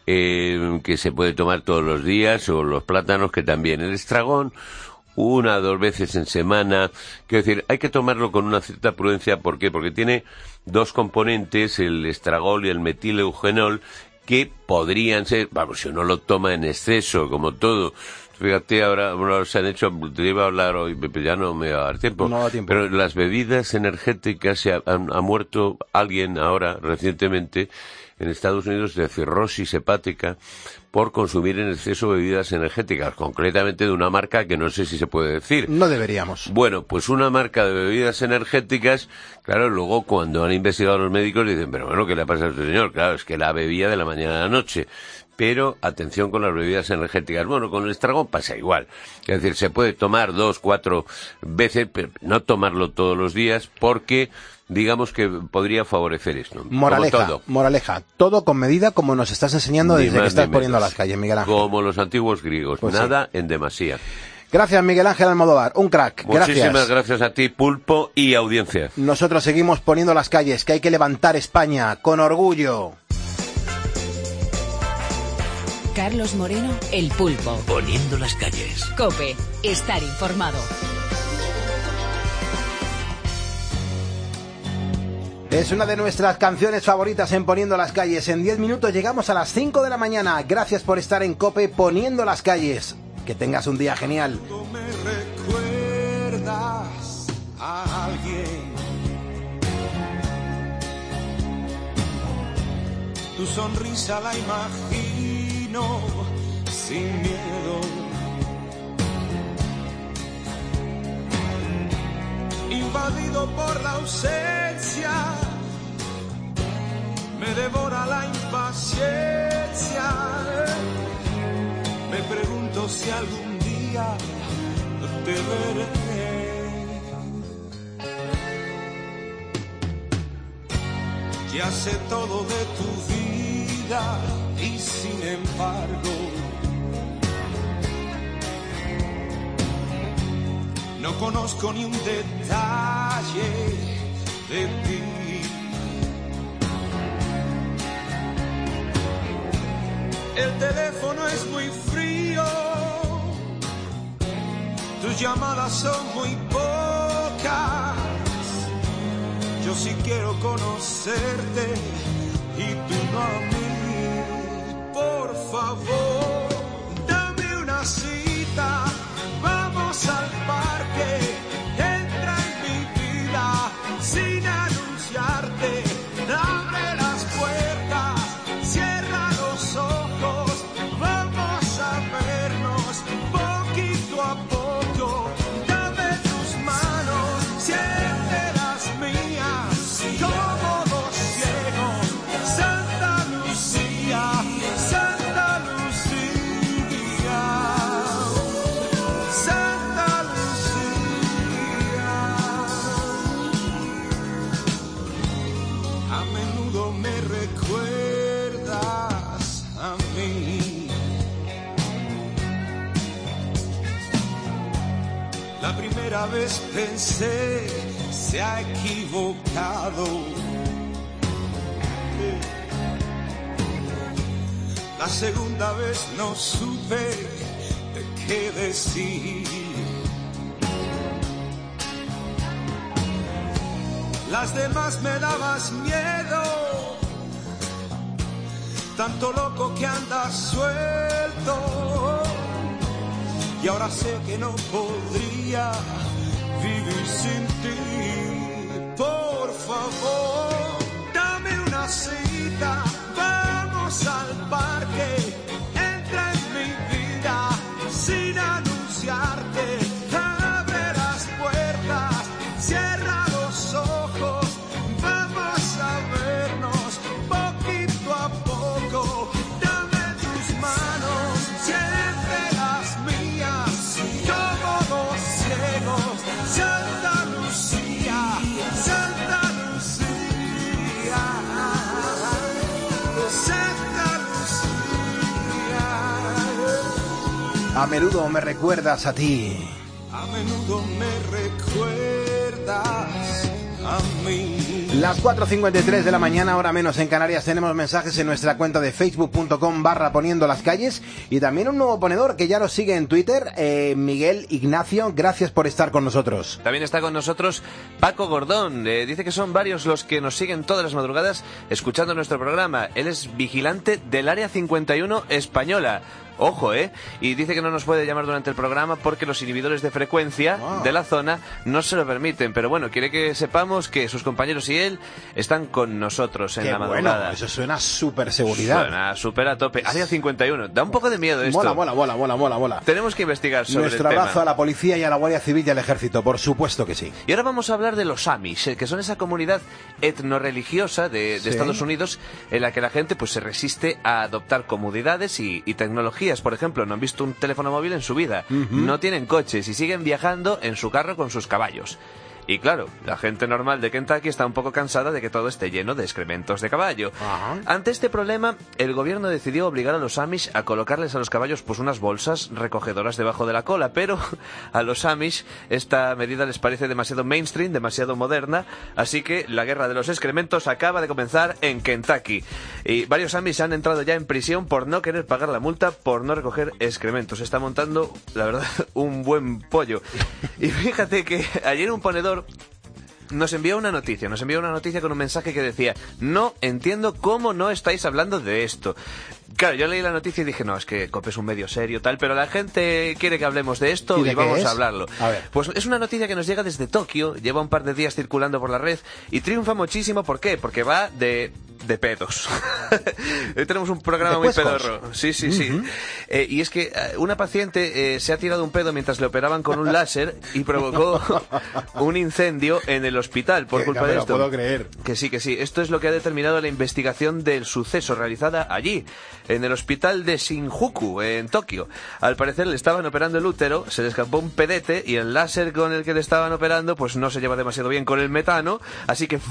que se puede tomar todos los días, o los plátanos, que también. El estragón, 1 o 2 veces en semana. Quiero decir, hay que tomarlo con una cierta prudencia. ¿Por qué? Porque tiene 2 componentes, el estragol y el metileugenol, que podrían ser, vamos, si uno lo toma en exceso, como todo. Fíjate, ahora se han hecho, te iba a hablar hoy, pero ya no me va a dar tiempo. No da tiempo. Pero las bebidas energéticas, ha muerto alguien ahora, recientemente, en Estados Unidos, de cirrosis hepática por consumir en exceso bebidas energéticas, concretamente de una marca que no sé si se puede decir. No deberíamos. Bueno, pues una marca de bebidas energéticas, claro, luego cuando han investigado los médicos dicen, pero bueno, ¿qué le pasa a este señor? Claro, es que la bebía de la mañana a la noche. pero atención con las bebidas energéticas. Bueno, con el estragón pasa igual. Es decir, se puede tomar 2, 4 veces, pero no tomarlo todos los días porque digamos que podría favorecer esto. Moraleja, todo con medida, como nos estás enseñando desde que estás poniendo a las calles, Miguel Ángel. Como los antiguos griegos, pues nada en demasía. Gracias, Miguel Ángel Almodóvar, un crack. Muchísimas gracias a ti, Pulpo, y audiencia. Nosotros seguimos poniendo las calles, que hay que levantar España con orgullo. Carlos Moreno, El Pulpo. Poniendo las calles. COPE, estar informado. Es una de nuestras canciones favoritas en Poniendo las calles. En 10 minutos llegamos a las 5 de la mañana. Gracias por estar en COPE Poniendo las calles. Que tengas un día genial. Me recuerdas a alguien. Tu sonrisa la imagino sin miedo. Invadido por la ausencia, me devora la impaciencia. Me pregunto si algún día te veré. Ya sé todo de tu vida y sin embargo no conozco ni un detalle de ti. El teléfono es muy frío, tus llamadas son muy pocas. Yo sí quiero conocerte y tú no a mí. Por favor, dame una cita, vamos al parque, entra en mi vida sin anunciarte. Abre las puertas, cierra los ojos, vamos a vernos poquito a poco. Dame tus manos, siente las mías, como dos ciegos. Santa Lucía, Santa Lucía, Santa Lucía. A menudo me recuerdas a mí. La primera vez pensé, se ha equivocado. La segunda vez no supe de qué decir. Las demás me dabas miedo, tanto loco que andas suelto. Y ahora sé que no podría vivir sin ti. Por favor, dame una cita, vamos al parque, entra en mi vida sin anunciarte. Abre las puertas, cierra los ojos, vamos a vernos poquito a poco. Dame tus manos, siente las mías, como dos ciegos. Santa Lucía, Santa Lucía, Santa Lucía. A menudo me recuerdas a ti. A menudo me recuerdas a mí. Las 4:53 de la mañana, ahora menos en Canarias. Tenemos mensajes en nuestra cuenta de facebook.com/poniendo las calles y también un nuevo ponedor que ya nos sigue en Twitter, Miguel Ignacio. Gracias por estar con nosotros. También está con nosotros Paco Gordón. Dice que son varios los que nos siguen todas las madrugadas escuchando nuestro programa. Él es vigilante del Área 51 española. Ojo, y dice que no nos puede llamar durante el programa porque los inhibidores de frecuencia de la zona no se lo permiten. Pero bueno, quiere que sepamos que sus compañeros y él están con nosotros en la madrugada. Bueno, eso suena súper seguridad. Suena súper a tope. Área 51. Da un poco de miedo esto. Mola. Tenemos que investigar sobre Nuestro el tema. abrazo a la policía y a la Guardia Civil y al Ejército, por supuesto que sí. Y ahora vamos a hablar de los Amish, que son esa comunidad etnorreligiosa de Estados Unidos en la que la gente pues se resiste a adoptar comodidades y tecnologías. Por ejemplo, no han visto un teléfono móvil en su vida, no tienen coches y siguen viajando en su carro con sus caballos. Y claro, la gente normal de Kentucky está un poco cansada de que todo esté lleno de excrementos de caballo. Ante este problema, el gobierno decidió obligar a los Amish a colocarles a los caballos pues unas bolsas recogedoras debajo de la cola, pero a los Amish esta medida les parece demasiado mainstream, demasiado moderna, así que la guerra de los excrementos acaba de comenzar en Kentucky. Y varios Amish han entrado ya en prisión por no querer pagar la multa por no recoger excrementos. Se está montando, la verdad, un buen pollo. Y fíjate que ayer un ponedor nos envió una noticia con un mensaje que decía: no entiendo cómo no estáis hablando de esto. Claro, yo leí la noticia y dije, no, es que COPE es un medio serio, tal, pero la gente quiere que hablemos de esto y vamos a hablarlo. A ver. Pues es una noticia que nos llega desde Tokio, lleva un par de días circulando por la red y triunfa muchísimo. ¿Por qué? Porque va de pedos. Hoy tenemos un programa muy pedorro. Sí. Y es que una paciente se ha tirado un pedo mientras le operaban con un láser y provocó un incendio en el hospital por culpa de esto. No puedo creer. Que sí. Esto es lo que ha determinado la investigación del suceso realizada allí, en el hospital de Shinjuku, en Tokio. Al parecer le estaban operando el útero, se le escapó un pedete y el láser con el que le estaban operando pues no se lleva demasiado bien con el metano, así que...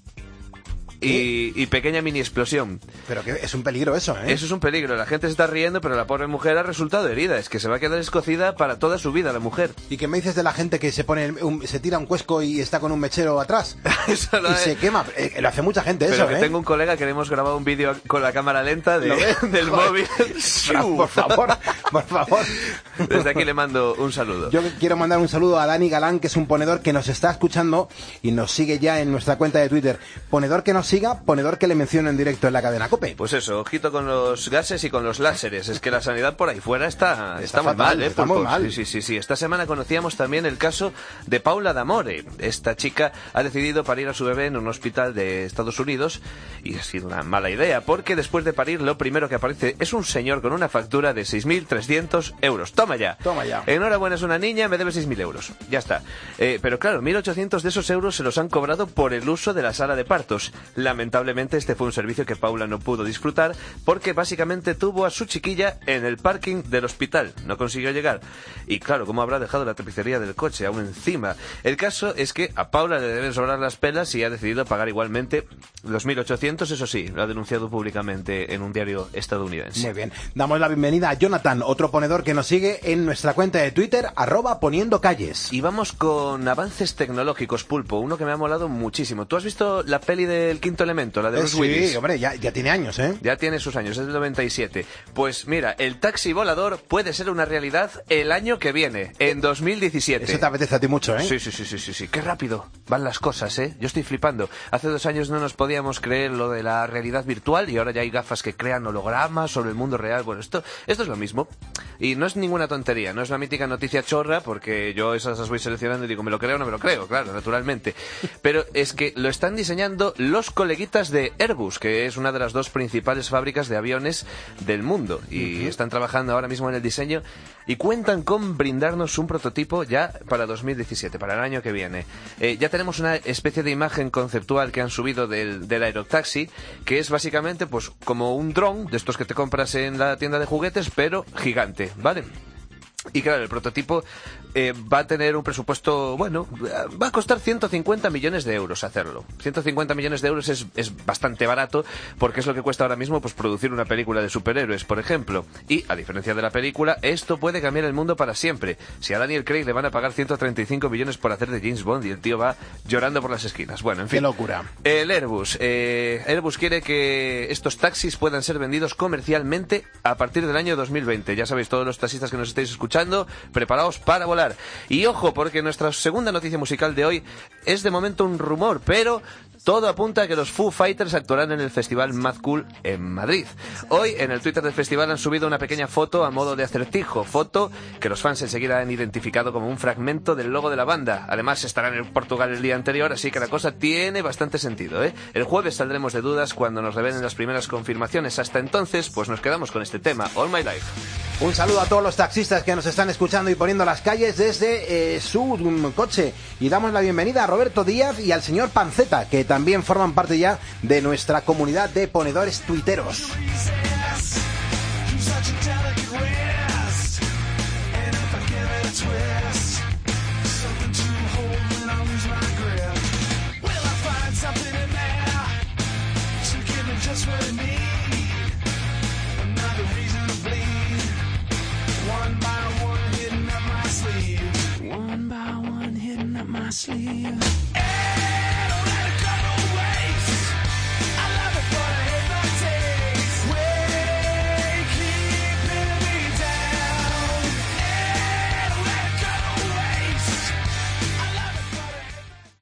Y pequeña mini explosión. Pero que es un peligro eso, ¿eh? Eso es un peligro. La gente se está riendo, pero la pobre mujer ha resultado herida. Es que se va a quedar escocida para toda su vida la mujer. ¿Y qué me dices de la gente que se pone se tira un cuesco y está con un mechero atrás? Se quema. Lo hace mucha gente pero eso, que tengo un colega que le hemos grabado un vídeo con la cámara lenta del móvil. Por favor. Desde aquí le mando un saludo. Yo quiero mandar un saludo a Dani Galán, que es un ponedor que nos está escuchando y nos sigue ya en nuestra cuenta de Twitter. Ponedor que nos siga, ponedor que le menciono en directo en la cadena COPE. Pues eso, ojito con los gases y con los láseres. Es que la sanidad por ahí fuera está muy mal, está muy mal. Sí. Esta semana conocíamos también el caso de Paula D'Amore. Esta chica ha decidido parir a su bebé en un hospital de Estados Unidos y ha sido una mala idea, porque después de parir lo primero que aparece es un señor con una factura de 6.300 euros. Toma ya. Enhorabuena, es una niña, me debe 6.000 euros. Ya está. Pero claro, 1.800 de esos euros se los han cobrado por el uso de la sala de partos. Lamentablemente este fue un servicio que Paula no pudo disfrutar porque básicamente tuvo a su chiquilla en el parking del hospital. No consiguió llegar. Y claro, ¿cómo habrá dejado la tapicería del coche aún encima? El caso es que a Paula le deben sobrar las pelas y ha decidido pagar igualmente los 1.800, eso sí, lo ha denunciado públicamente en un diario estadounidense. Muy bien. Damos la bienvenida a Jonathan, otro ponedor que nos sigue en nuestra cuenta de Twitter, @poniendocalles. Y vamos con avances tecnológicos, Pulpo, uno que me ha molado muchísimo. ¿Tú has visto la peli del Quinto Elemento, la de Bruce Willis? Sí, hombre, ya tiene años, ¿eh? Ya tiene sus años, es del 97. Pues mira, el taxi volador puede ser una realidad el año que viene, en 2017. Eso te apetece a ti mucho, ¿eh? Sí. Qué rápido van las cosas, ¿eh? Yo estoy flipando. Hace 2 años no nos podíamos creer lo de la realidad virtual y ahora ya hay gafas que crean hologramas sobre el mundo real. Bueno, esto es lo mismo. Y no es ninguna tontería, no es la mítica noticia chorra, porque yo esas las voy seleccionando y digo, ¿me lo creo o no me lo creo? Claro, naturalmente. Pero es que lo están diseñando los coleguitas de Airbus, que es una de las 2 principales fábricas de aviones del mundo. Y están trabajando ahora mismo en el diseño y cuentan con brindarnos un prototipo ya para 2017, para el año que viene. Ya tenemos una especie de imagen conceptual que han subido del Aerotaxi, que es básicamente pues como un dron de estos que te compras en la tienda de juguetes, pero gigante, ¿vale? Y claro, el prototipo va a tener un presupuesto, bueno, va a costar 150 millones de euros hacerlo. 150 millones de euros es bastante barato, porque es lo que cuesta ahora mismo pues producir una película de superhéroes, por ejemplo. Y, a diferencia de la película, esto puede cambiar el mundo para siempre. Si a Daniel Craig le van a pagar 135 millones por hacer de James Bond y el tío va llorando por las esquinas. Bueno, en fin. ¡Qué locura! El Airbus. Airbus quiere que estos taxis puedan ser vendidos comercialmente a partir del año 2020. Ya sabéis, todos los taxistas que nos estáis escuchando, preparaos para volar. regalar. Y ojo, porque nuestra segunda noticia musical de hoy es de momento un rumor, pero todo apunta a que los Foo Fighters actuarán en el festival Mad Cool en Madrid. Hoy, en el Twitter del festival han subido una pequeña foto a modo de acertijo, foto que los fans enseguida han identificado como un fragmento del logo de la banda. Además, estarán en Portugal el día anterior, así que la cosa tiene bastante sentido, ¿eh? El jueves saldremos de dudas cuando nos revelen las primeras confirmaciones. Hasta entonces, pues nos quedamos con este tema, All My Life. Un saludo a todos los taxistas que nos están escuchando y poniendo las calles desde su coche. Y damos la bienvenida a Roberto Díaz y al señor Panceta, que también forman parte ya de nuestra comunidad de ponedores tuiteros. One by one, hitting up my sleeve.